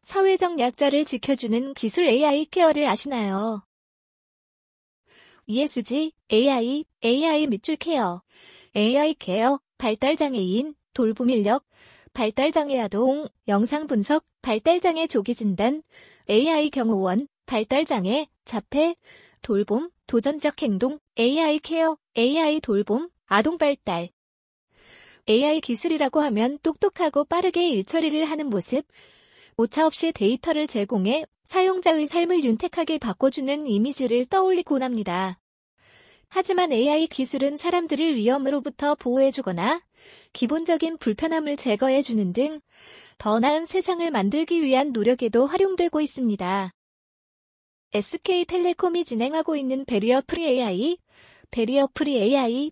사회적 약자를 지켜주는 기술 AI 케어를 아시나요? ESG, AI 밑줄 케어, AI 케어, 발달장애인, 돌봄 인력, 발달장애 아동, 영상 분석, 발달장애 조기 진단, AI 경호원, 발달장애, 자폐, 돌봄, 도전적 행동, AI 케어, AI 돌봄, 아동 발달. AI 기술이라고 하면 똑똑하고 빠르게 일처리를 하는 모습, 오차 없이 데이터를 제공해 사용자의 삶을 윤택하게 바꿔주는 이미지를 떠올리곤 합니다. 하지만 AI 기술은 사람들을 위험으로부터 보호해주거나 기본적인 불편함을 제거해주는 등 더 나은 세상을 만들기 위한 노력에도 활용되고 있습니다. SK텔레콤이 진행하고 있는 베리어 프리 AI의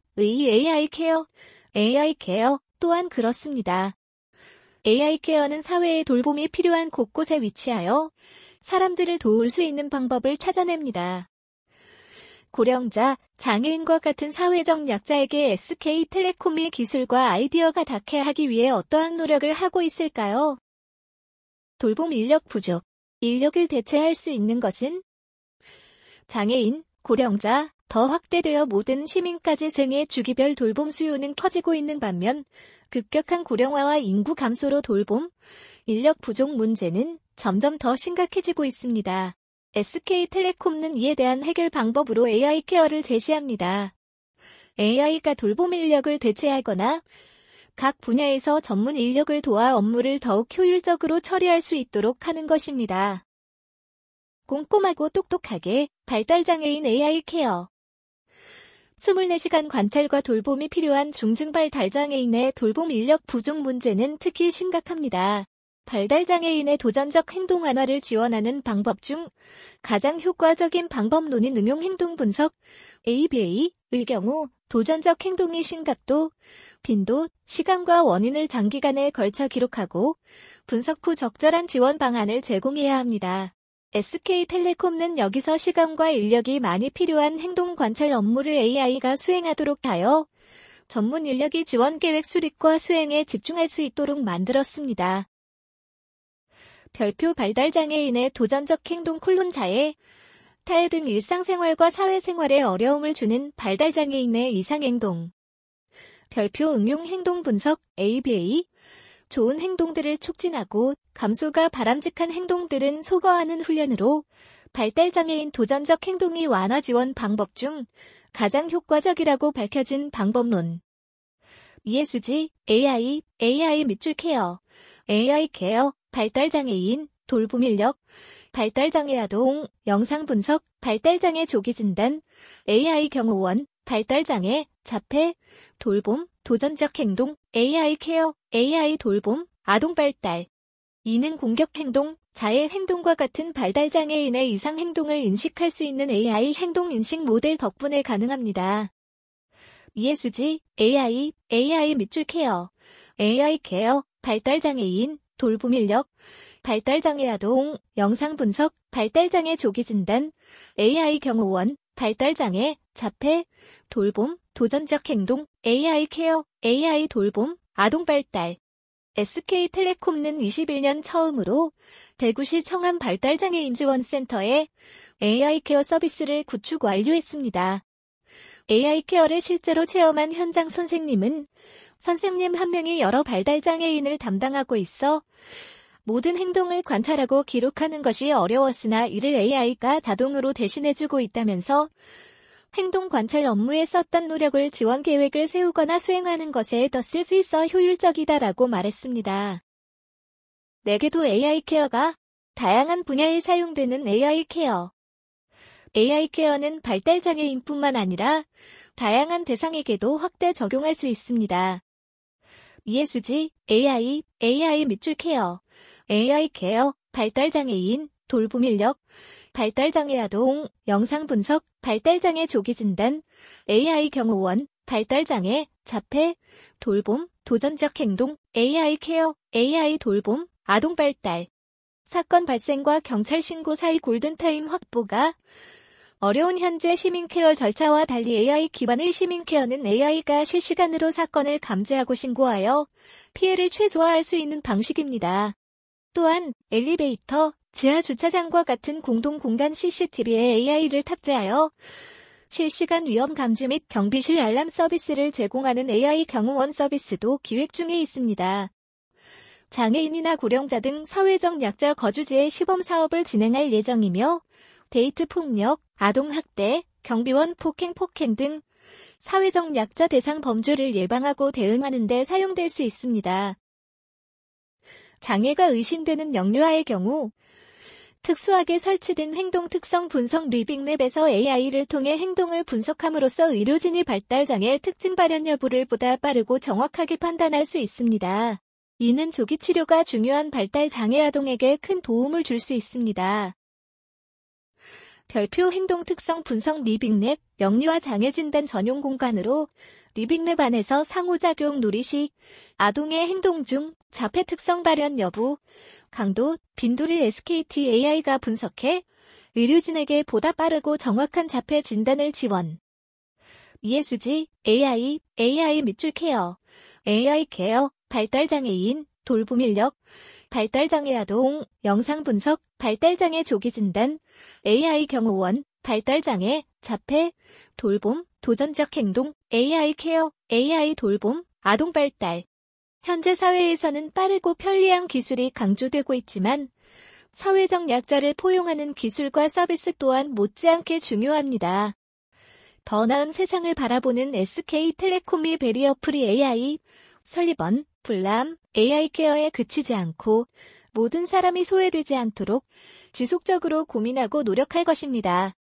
AI 케어 또한 그렇습니다. AI 케어는 사회의 돌봄이 필요한 곳곳에 위치하여 사람들을 도울 수 있는 방법을 찾아냅니다. 고령자, 장애인과 같은 사회적 약자에게 SK텔레콤의 기술과 아이디어가 닿게 하기 위해 어떠한 노력을 하고 있을까요? 돌봄 인력 부족. 인력을 대체할 수 있는 것은 장애인, 고령자, 더 확대되어 모든 시민까지 생애 주기별 돌봄 수요는 커지고 있는 반면 급격한 고령화와 인구 감소로 돌봄, 인력 부족 문제는 점점 더 심각해지고 있습니다. SK텔레콤은 이에 대한 해결 방법으로 AI 케어를 제시합니다. AI가 돌봄 인력을 대체하거나 각 분야에서 전문 인력을 도와 업무를 더욱 효율적으로 처리할 수 있도록 하는 것입니다. 꼼꼼하고 똑똑하게 발달장애인 AI 케어. 24시간 관찰과 돌봄이 필요한 중증발달장애인의 돌봄 인력 부족 문제는 특히 심각합니다. 발달장애인의 도전적 행동 완화를 지원하는 방법 중 가장 효과적인 방법론인 응용 행동 분석 ABA의 경우 도전적 행동의 심각도, 빈도, 시간과 원인을 장기간에 걸쳐 기록하고 분석 후 적절한 지원 방안을 제공해야 합니다. SK텔레콤은 여기서 시간과 인력이 많이 필요한 행동 관찰 업무를 AI가 수행하도록 하여 전문 인력이 지원 계획 수립과 수행에 집중할 수 있도록 만들었습니다. 별표 발달장애인의 도전적 행동 자해, 타해 등 일상생활과 사회생활에 어려움을 주는 발달장애인의 이상행동. 별표 응용 행동 분석 ABA, 좋은 행동들을 촉진하고 감소가 바람직한 행동들은 소거하는 훈련으로 발달장애인 도전적 행동의 완화 지원 방법 중 가장 효과적이라고 밝혀진 방법론. ESG, AI 밑줄 케어, AI 케어, 발달장애인, 돌봄 인력, 발달장애 아동, 영상 분석, 발달장애 조기 진단, AI 경호원, 발달장애, 자폐, 돌봄, 도전적 행동, AI 케어, AI 돌봄, 아동 발달. 이능 공격 행동, 자해 행동과 같은 발달장애인의 이상 행동을 인식할 수 있는 AI 행동 인식 모델 덕분에 가능합니다. ESG, AI 밑줄 케어, AI 케어, 발달장애인, 돌봄 인력, 발달장애 아동, 영상 분석, 발달장애 조기 진단, AI 경호원, 발달장애, 자폐, 돌봄, 도전적 행동, AI 케어, AI 돌봄, 아동 발달. SK텔레콤은 21년 처음으로 대구시 청암 발달장애인 지원센터에 AI 케어 서비스를 구축 완료했습니다. AI 케어를 실제로 체험한 현장 선생님 한 명이 여러 발달장애인을 담당하고 있어 모든 행동을 관찰하고 기록하는 것이 어려웠으나 이를 AI가 자동으로 대신해주고 있다면서 행동 관찰 업무에 썼던 노력을 지원 계획을 세우거나 수행하는 것에 더 쓸 수 있어 효율적이다라고 말했습니다. 내게도 AI 케어가 다양한 분야에 사용되는 AI 케어. AI 케어는 발달장애인뿐만 아니라 다양한 대상에게도 확대 적용할 수 있습니다. ESG, AI 밑줄 케어, AI 케어, 발달장애인, 돌봄 인력, 발달장애 아동, 영상 분석, 발달장애 조기 진단, AI 경호원, 발달장애, 자폐, 돌봄, 도전적 행동, AI 케어, AI 돌봄, 아동 발달. 사건 발생과 경찰 신고 사이 골든타임 확보가 어려운 현재 시민케어 절차와 달리 AI 기반의 시민케어는 AI가 실시간으로 사건을 감지하고 신고하여 피해를 최소화할 수 있는 방식입니다. 또한 엘리베이터, 지하 주차장과 같은 공동 공간 CCTV에 AI를 탑재하여 실시간 위험 감지 및 경비실 알람 서비스를 제공하는 AI 경호원 서비스도 기획 중에 있습니다. 장애인이나 고령자 등 사회적 약자 거주지의 시범 사업을 진행할 예정이며 데이트 폭력, 아동 학대, 경비원 폭행 등 사회적 약자 대상 범죄를 예방하고 대응하는 데 사용될 수 있습니다. 장애가 의심되는 영유아의 경우 특수하게 설치된 행동 특성 분석 리빙랩에서 AI를 통해 행동을 분석함으로써 의료진이 발달장애 특징 발현 여부를 보다 빠르고 정확하게 판단할 수 있습니다. 이는 조기 치료가 중요한 발달장애 아동에게 큰 도움을 줄 수 있습니다. 별표 행동 특성 분석 리빙랩, 영유아 장애 진단 전용 공간으로 리빙랩 안에서 상호작용 놀이식, 아동의 행동 중 자폐 특성 발현 여부, 강도, 빈도를 SKT AI가 분석해 의료진에게 보다 빠르고 정확한 자폐 진단을 지원. 이해수지, AI 밑줄 케어, AI 케어, 발달장애인, 돌봄 인력, 발달장애 아동, 영상 분석, 발달장애 조기 진단, AI 경호원, 발달장애, 자폐, 돌봄, 도전적 행동, AI 케어, AI 돌봄, 아동 발달. 현재 사회에서는 빠르고 편리한 기술이 강조되고 있지만 사회적 약자를 포용하는 기술과 서비스 또한 못지않게 중요합니다. 더 나은 세상을 바라보는 SK텔레콤이 베리어 프리 AI, 설리번, 불람, AI 케어에 그치지 않고 모든 사람이 소외되지 않도록 지속적으로 고민하고 노력할 것입니다.